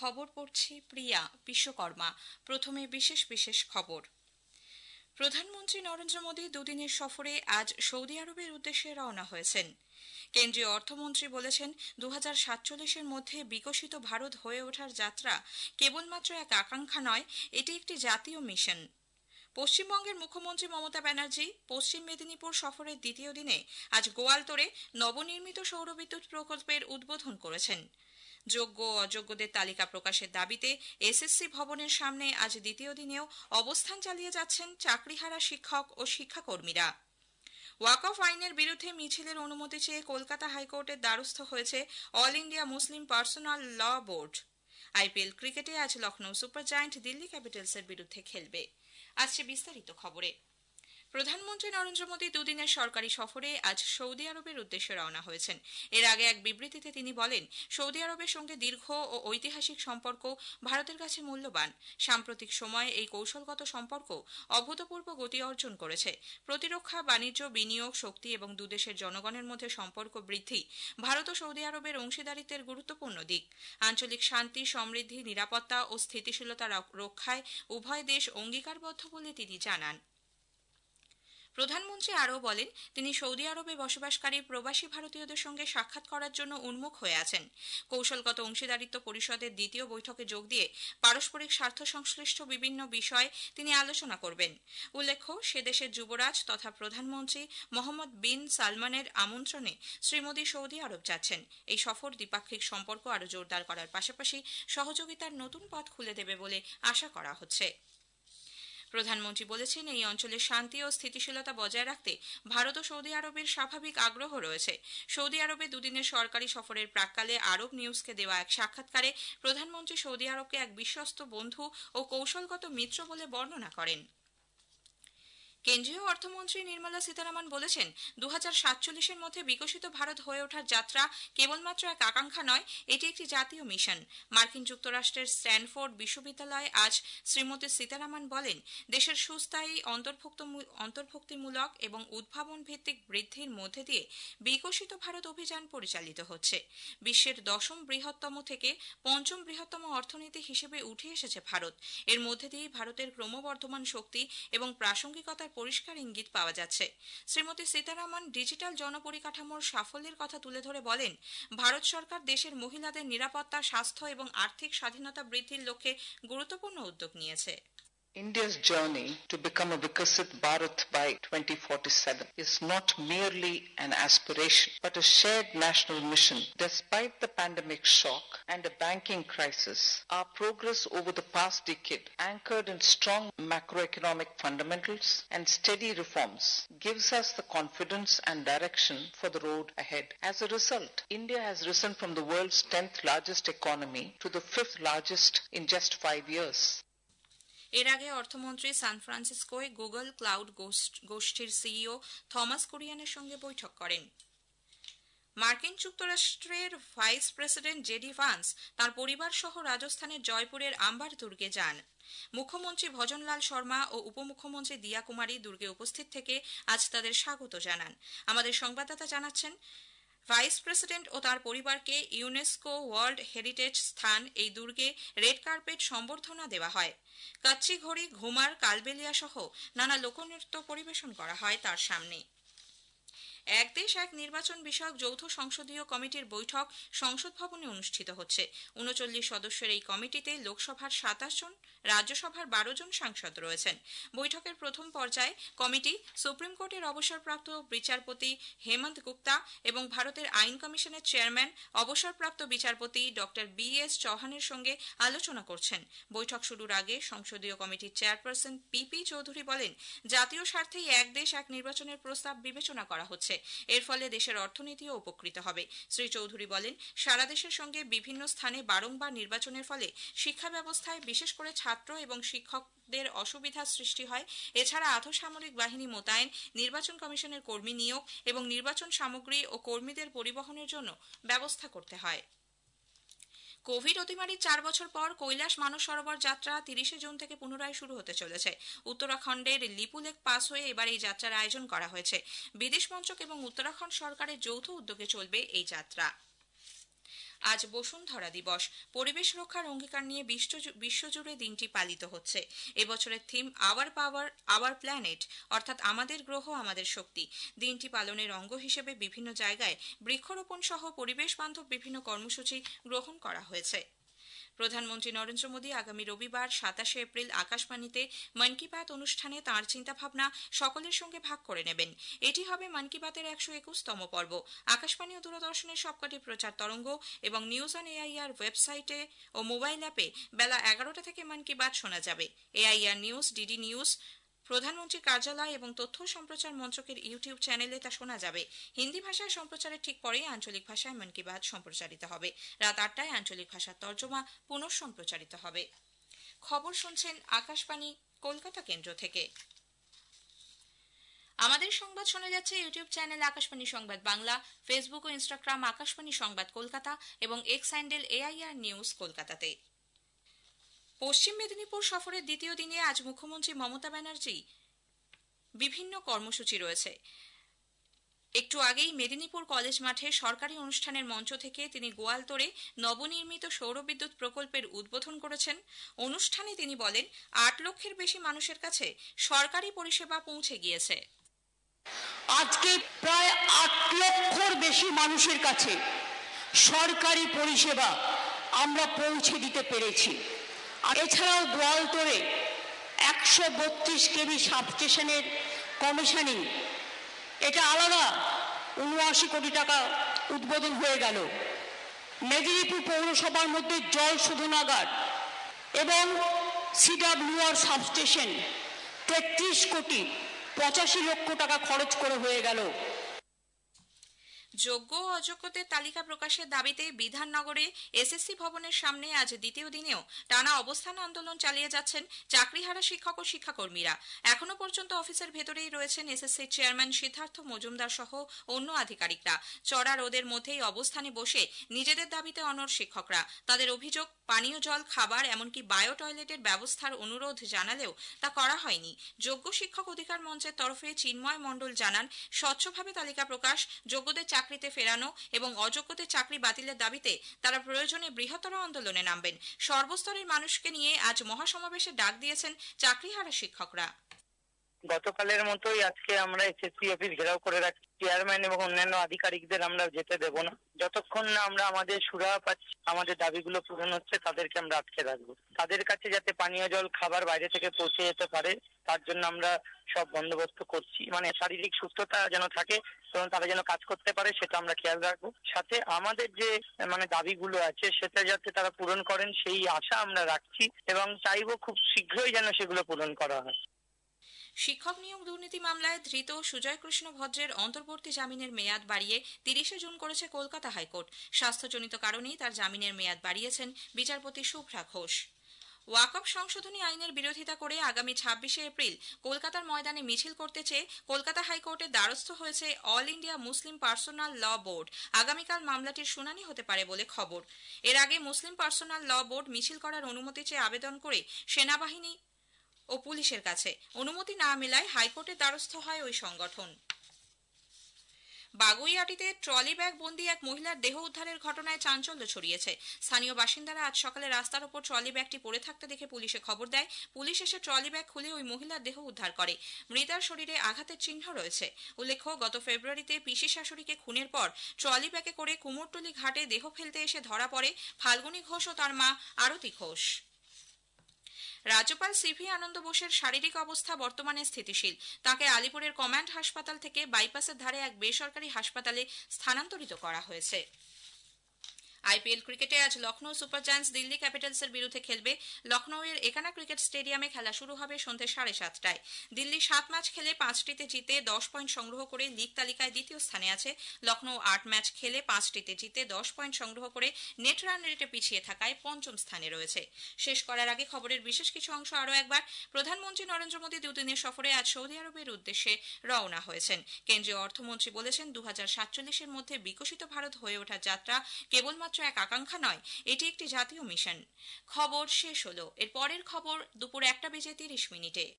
খবর পড়ছি প্রিয়া বিশ্বকর্মা। প্রথমে বিশেষ বিশেষ খবর। প্রধানমন্ত্রী নরেন্দ্র মোদী দুদিনের সফরে আজ সৌদি আরবের উদ্দেশ্যে রওনা হয়েছেন। কেন্দ্রীয় অর্থমন্ত্রী বলেছেন, 2047-এর মধ্যে বিকশিত ভারত হয়ে ওঠার যাত্রা কেবলমাত্র এক আকাঙ্ক্ষা নয়, এটি একটি জাতীয় মিশন। পশ্চিমবঙ্গের মুখ্যমন্ত্রী মমতা ব্যানার্জি পশ্চিম মেদিনীপুর সফরের দ্বিতীয় দিনে আজ গোয়ালতোড়ে নবনির্মিত সৌরবিদ্যুৎ প্রকল্পের উদ্বোধন করেছেন। যোগ্য অযোগ্যদের তালিকা প্রকাশের দাবিতে এসএসসি ভবনের সামনে আজ দ্বিতীয় দিনেও অবস্থান চালিয়ে যাচ্ছেন চাকরিহারা শিক্ষক ও শিক্ষাকর্মীরা। ওয়াকফ আইনের বিরুদ্ধে মিছিলের অনুমতি চেয়ে কলকাতা হাইকোর্টের দ্বারস্থ হয়েছে All India Muslim Personal Law Board. IPL ক্রিকেটে আজ লখনৌ সুপার জায়ান্ট দিল্লি ক্যাপিটালসের বিরুদ্ধে খেলবে। আসছে বিস্তারিত খবরে। প্রধানমন্ত্রী নরেন্দ্র মোদী দুদিনের সরকারি সফরে আজ সৌদি আরবের উদ্দেশ্যে রওনা হয়েছেন। এর আগে এক বিবৃতিতে তিনি বলেন, সৌদি আরবের সঙ্গে দীর্ঘ ও ঐতিহাসিক সম্পর্ক ভারতের কাছে মূল্যবান। সাম্প্রতিক সময়ে এই কৌশলগত সম্পর্ক অভূতপূর্ব গতি অর্জন করেছে। প্রতিরক্ষা, বাণিজ্য, বিনিয়োগ, শক্তি এবং দুদেশের জনগণের মধ্যে সম্পর্ক বৃদ্ধি ভারত ও সৌদি আরবের অংশীদারিত্বের গুরুত্বপূর্ণ দিক। আঞ্চলিক শান্তি, সমৃদ্ধি, নিরাপত্তা ও স্থিতিশীলতা রক্ষায় উভয় দেশ অঙ্গীকারবদ্ধ বলে তিনি জানান। প্রধানমন্ত্রী আরও বলেন, তিনি সৌদি আরবে বসবাসকারী প্রবাসী ভারতীয়দের সঙ্গে সাক্ষাৎ করার জন্য উন্মুখ হয়ে আছেন। কৌশলগত অংশীদারিত্ব পরিষদের দ্বিতীয় বৈঠকে যোগ দিয়ে পারস্পরিক স্বার্থ সংশ্লিষ্ট বিভিন্ন বিষয়ে তিনি আলোচনা করবেন। উল্লেখ্য, সে দেশের যুবরাজ তথা প্রধানমন্ত্রী মোহাম্মদ বিন সালমানের আমন্ত্রণে শ্রী মোদী সৌদি আরব যাচ্ছেন। এই সফর দ্বিপাক্ষিক সম্পর্ক আরও জোরদার করার পাশাপাশি সহযোগিতার নতুন পথ খুলে দেবে বলে আশা করা হচ্ছে। প্রধানমন্ত্রী বলেছেন, এই অঞ্চলে শান্তি ও স্থিতিশীলতা বজায় রাখতে ভারত ও সৌদি আরবের স্বাভাবিক আগ্রহ রয়েছে। সৌদি আরবে দুদিনের সরকারি সফরের প্রাক্কালে আরব নিউজকে দেওয়া এক সাক্ষাৎকারে প্রধানমন্ত্রী সৌদি আরবকে এক বিশ্বস্ত বন্ধু ও কৌশলগত মিত্র বলে বর্ণনা করেন। কেন্দ্রীয় অর্থমন্ত্রী নির্মলা সীতারামন বলেছেন, 2047-এর মধ্যে বিকশিত ভারত হয়ে ওঠার যাত্রা কেবলমাত্র এক আকাঙ্ক্ষা নয়, এটি একটি জাতীয় মিশন। মার্কিন যুক্তরাষ্ট্রের স্ট্যানফোর্ড বিশ্ববিদ্যালয়ে আজ শ্রীমতী সীতারামন বলেন, দেশের সুস্থায়ী অন্তর্ভুক্তিমূলক এবং উদ্ভাবন ভিত্তিক বৃদ্ধির মধ্যে দিয়ে বিকশিত ভারত অভিযান পরিচালিত হচ্ছে। বিশ্বের 10ম বৃহত্তম থেকে 5ম বৃহত্তম অর্থনীতি হিসেবে উঠে এসেছে ভারত। এর মধ্যে দিয়ে ভারতের ক্রমবর্ধমান শক্তি এবং প্রাসঙ্গিকতার পরিষ্কার ইঙ্গিত পাওয়া যাচ্ছে। শ্রীমতী সীতারামন ডিজিটাল জনপরিকাঠামোর সাফল্যের কথা তুলে ধরে বলেন, ভারত সরকার দেশের মহিলাদের নিরাপত্তা, স্বাস্থ্য এবং আর্থিক স্বাধীনতা বৃদ্ধির লক্ষ্যে গুরুত্বপূর্ণ উদ্যোগ নিয়েছে। India's journey to become a Vikasit Bharat by 2047 is not merely an aspiration, but a shared national mission. Despite the pandemic shock and a banking crisis, our progress over the past decade, anchored in strong macroeconomic fundamentals and steady reforms, gives us the confidence and direction for the road ahead. As a result, India has risen from the world's 10th largest economy to the 5th largest in just 5 years. এর আগে অর্থমন্ত্রী San ফ্রান্সিসকোয় Google Cloud গোষ্ঠীর CEO Thomas কুরিয়ানের সঙ্গে বৈঠক করেন। মার্কিন যুক্তরাষ্ট্রের ভাইস প্রেসিডেন্ট জেডি ভান্স তাঁর পরিবার সহ রাজস্থানের জয়পুরের আম্বার দুর্গে যান। মুখ্যমন্ত্রী ভজনলাল শর্মা ও উপমুখ্যমন্ত্রী দিয়া কুমারী দুর্গে উপস্থিত থেকে আজ তাদের স্বাগত জানান। আমাদের সংবাদদাতা জানাচ্ছেন, ভাইস প্রেসিডেন্ট ও তার পরিবারকে ইউনেস্কো ওয়ার্ল্ড হেরিটেজ স্থান এই দুর্গে রেড কার্পেট সম্বর্ধনা দেওয়া হয়। কাচ্চি ঘড়ি, ঘুমার, কালবেলিয়া সহ নানা লোকনৃত্য পরিবেশন করা হয় তার সামনে। এক দেশ এক নির্বাচন বিষয়ক যৌথ সংসদীয় কমিটির বৈঠক সংসদ ভবনে অনুষ্ঠিত হচ্ছে। 39 সদস্যের এই কমিটিতে লোকসভার 27 জন, রাজ্যসভার 12 জন সাংসদ রয়েছেন। বৈঠকের প্রথম পর্যায়ে কমিটি সুপ্রিম কোর্টের অবসরপ্রাপ্ত বিচারপতি হেমন্ত গুপ্তা এবং ভারতের আইন কমিশনের চেয়ারম্যান অবসরপ্রাপ্ত বিচারপতি ডক্টর বি.এস. চৌহানের সঙ্গে আলোচনা করছেন। বৈঠক শুরুর আগে সংসদীয় কমিটির চেয়ারপারসন পিপি চৌধুরী বলেন, জাতীয় স্বার্থেই এক দেশ এক নির্বাচনের প্রস্তাব বিবেচনা করা হচ্ছে। এর ফলে দেশের অর্থনীতিও উপকৃত হবে। শ্রী চৌধুরী বলেন, সারা দেশের সঙ্গে বিভিন্ন স্থানে বারংবার নির্বাচনের ফলে শিক্ষা ব্যবস্থায় বিশেষ করে ছাত্র এবং শিক্ষকদের অসুবিধার সৃষ্টি হয়। এছাড়া আধসামরিক বাহিনী মোতায়েন, নির্বাচন কমিশনের কর্মী নিয়োগ এবং নির্বাচন সামগ্রী ও কর্মীদের পরিবহনের জন্য ব্যবস্থা করতে হয়। কোভিড অতিমারির 4 বছর পর কৈলাস মানস সরোবর যাত্রা 30 জুন থেকে পুনরায় শুরু হতে চলেছে। উত্তরাখণ্ডের লিপুলেক পাস হয়ে এবার এই যাত্রার আয়োজন করা হয়েছে। বিদেশ মন্ত্রক এবং উত্তরাখণ্ড সরকারের যৌথ উদ্যোগে চলবে এই যাত্রা। আজ বসুন্ধরা দিবস। পরিবেশ রক্ষার অঙ্গীকার নিয়ে বিশ্বজুড়ে দিনটি পালিত হচ্ছে। এবছরের theme our power our planet, অর্থাৎ আমাদের গ্রহ আমাদের শক্তি। দিনটি পালনের অঙ্গ হিসেবে বিভিন্ন জায়গায় বৃক্ষরোপণ সহ পরিবেশ বান্ধব বিভিন্ন কর্মসূচি গ্রহণ করা হয়েছে। প্রধানমন্ত্রী নরেন্দ্র মোদী আগামী রবিবার 27 এপ্রিল আকাশবাণীতে মন কি বাত অনুষ্ঠানে তাঁর চিন্তাভাবনা সকলের সঙ্গে ভাগ করে নেবেন। এটি হবে মন কি বাতের 121তম পর্ব। আকাশবাণী ও দূরদর্শনের সবকটি প্রচার তরঙ্গ এবং নিউজ অন এআইআর ওয়েবসাইটে ও মোবাইল অ্যাপে বেলা 11টা থেকে মন কি বাত শোনা যাবে। এআইআর নিউজ, ডিডি নিউজ, প্রধানমন্ত্রীর কার্যালয় এবং তথ্য সম্প্রচার মন্ত্রকের ইউটিউব চ্যানেলে তা শোনা যাবে। হিন্দি ভাষায় সম্প্রচারের ঠিক পরেই আঞ্চলিক ভাষায় মন কি বাত সম্প্রচারিত হবে। রাত 8টায় আঞ্চলিক ভাষার তর্জমা পুনঃ সম্প্রচারিত হবে। খবর শুনছেন আকাশবাণী কলকাতা কেন্দ্র থেকে। আমাদের সংবাদ শোনা যাচ্ছে ইউটিউব চ্যানেল আকাশবাণী সংবাদ বাংলা, ফেসবুক ও ইনস্টাগ্রাম আকাশবাণী সংবাদ কলকাতা এবং এক্স হ্যান্ডেল এআইআর নিউজ কলকাতাতে। পশ্চিম মেদিনীপুর সফরের দ্বিতীয় দিনে আজ মুখ্যমন্ত্রী মমতা ব্যানার্জি বিভিন্ন কর্মসূচি রয়েছে। একটু আগেই মেদিনীপুর কলেজ মাঠে সরকারি অনুষ্ঠানের মঞ্চ থেকে তিনি গোয়ালতোড়ে নবনির্মিত সৌরবিদ্যুৎ প্রকল্পের উদ্বোধন করেছেন। অনুষ্ঠানে তিনি বলেন, 8 লক্ষের বেশি মানুষের কাছে সরকারি পরিষেবা পৌঁছে গিয়েছে। আজকে প্রায় 8 লক্ষর বেশি মানুষের কাছে সরকারি পরিষেবা আমরা পৌঁছে দিতে পেরেছি। আর এছাড়াও গোয়ালতোড়ে 132 কেভি সাবস্টেশনের কমিশনিং, এটা আলাদা 79 কোটি টাকা উদ্বোধন হয়ে গেল। মেদিনীপুর পৌরসভার মধ্যে জল শোধনাগার এবং সিডব্লিউআর সাবস্টেশন 33 কোটি 85 লক্ষ টাকা খরচ করে হয়ে গেল। যোগ্য ও অযোগ্যদের তালিকা প্রকাশের দাবিতে বিধাননগরে এসএসসি ভবনের সামনে আজ দ্বিতীয় দিনেও টানা অবস্থান আন্দোলন চালিয়ে যাচ্ছেন চাকরিহারা শিক্ষক ও শিক্ষাকর্মীরা। এখনো পর্যন্ত অফিসের ভেতরেই রয়েছেন এসএসসির চেয়ারম্যান সিদ্ধার্থ মজুমদার সহ অন্য আধিকারিকরা। চড়া রোদের মধ্যেই অবস্থানে বসে নিজেদের দাবিতে অনড় শিক্ষকরা। তাদের অভিযোগ, পানীয় জল, খাবার এমনকি বায়ো টয়লেটের ব্যবস্থার অনুরোধ জানালেও তা করা হয়নি। যোগ্য শিক্ষক অধিকার মঞ্চের তরফে চিন্ময় মণ্ডল জানান, স্বচ্ছভাবে তালিকা প্রকাশ, যোগ্যদের চাকরিতে ফেরানো এবং অযোগ্যদের চাকরি বাতিলের দাবিতে তারা প্রয়োজনে বৃহত্তর আন্দোলনে নামবেন। সর্বস্তরের মানুষকে নিয়ে আজ মহাসমাবেশে ডাক দিয়েছেন চাকরিহারা শিক্ষকরা। গতকালের মতোই আজকে আমরা এসএসসি অফিস ঘেরাও করে রাখছি। চেয়ারম্যান এবং অন্যান্য আধিকারিকদের আমরা যেতে দেব না। যতক্ষণ না আমরা আমাদের সুরাহা পাচ্ছি, আমাদের দাবিগুলো পূরণ হচ্ছে, তাদেরকে আমরা আটকে রাখবো। তাদের কাছে যাতে পানীয় জল, খাবার বাইরে থেকে পৌঁছে যেতে পারে, তার জন্য আমরা সব বন্দোবস্ত করছি। মানে শারীরিক সুস্থতা যেন থাকে এবং তারা যেন কাজ করতে পারে, সেটা আমরা খেয়াল রাখবো। সাথে আমাদের যে দাবিগুলো আছে সেটা যাতে তারা পূরণ করেন সেই আশা আমরা রাখছি এবং চাইবো খুব শীঘ্রই যেন সেগুলো পূরণ করা হয়। শিক্ষক নিয়োগ দুর্নীতি মামলায় ধৃত সুজয় কৃষ্ণ ভদ্রের অন্তর্বর্তী জামিনের মেয়াদ বাড়িয়ে 30 জুন করেছে কলকাতা হাইকোর্ট। স্বাস্থ্যজনিত কারণেই তার জামিনের মেয়াদ বাড়িয়েছেন বিচারপতি শুভ্রা ঘোষ। ওয়াকফ সংশোধনী আইনের বিরোধিতা করে আগামী 26 এপ্রিল কলকাতার ময়দানে মিছিল করতে চেয়ে কলকাতা হাইকোর্টের দ্বারস্থ হয়েছে All India Muslim Personal Law Board. আগামীকাল মামলাটির শুনানি হতে পারে বলে খবর। এর আগে মুসলিম পার্সোনাল ল বোর্ড মিছিল করার অনুমতি চেয়ে আবেদন করে সেনাবাহিনী ও পুলিশের কাছে অনুমতি না মেলায় হাইকোর্টের দ্বারস্থ হয় ওই সংগঠন। বাগুইআটিতে ট্রলি ব্যাগ বন্দি এক মহিলার দেহ উদ্ধারের ঘটনায় চাঞ্চল্য ছড়িয়েছে। স্থানীয় বাসিন্দারা আজ সকালে রাস্তার ওপর ট্রলি ব্যাগটি পড়ে থাকতে দেখে পুলিশে খবর দেয়। পুলিশ এসে ট্রলি ব্যাগ খুলে ওই মহিলার দেহ উদ্ধার করে। মৃতার শরীরে আঘাতের চিহ্ন রয়েছে। উল্লেখ্য, গত ফেব্রুয়ারিতে পিসি শাশুড়িকে খুনের পর ট্রলি ব্যাগে করে কুমোরটুলি ঘাটে দেহ ফেলতে এসে ধরা পড়ে ফাল্গুনী ঘোষ ও তার মা আরতি ঘোষ। রাজ্যপাল সিভি আনন্দ বোসের শারীরিক অবস্থা বর্তমানে স্থিতিশীল। তাকে আলিপুরের কমান্ড হাসপাতাল থেকে বাইপাসের ধারে এক বেসরকারি হাসপাতালে স্থানান্তরিত করা হয়েছে। আইপিএল ক্রিকেটে আজ লখনৌ সুপার জায়ান্টস দিল্লি ক্যাপিটালসের বিরুদ্ধে খেলবে। লখনৌয়ের একানা ক্রিকেট স্টেডিয়ামে খেলা শুরু হবে সন্ধ্যে 7:30টায়। দিল্লি 7 ম্যাচ খেলে 5টিতে জিতে 10 পয়েন্ট সংগ্রহ করে লীগ তালিকায় দ্বিতীয় স্থানে আছে। লখনৌ 8 ম্যাচ খেলে 5টিতে জিতে 10 পয়েন্ট সংগ্রহ করে নেট রান রেটে পিছিয়ে থাকায় পঞ্চম স্থানে রয়েছে। শেষ করার আগে খবরের বিশেষ কিছু অংশ আরও একবার। প্রধানমন্ত্রী নরেন্দ্র মোদী দুদিনের সফরে আজ সৌদি আরবের উদ্দেশ্যে রওনা হয়েছেন। কেন্দ্রীয় অর্থমন্ত্রী বলেছেন, 2047-এর মধ্যে বিকশিত ভারত হয়ে ওঠার যাত্রা কেবলমাত্র এক আকাঙ্ক্ষা নয়, এটি একটি জাতীয় মিশন। খবর শেষ হলো। এর পরের খবর দুপুর 1:30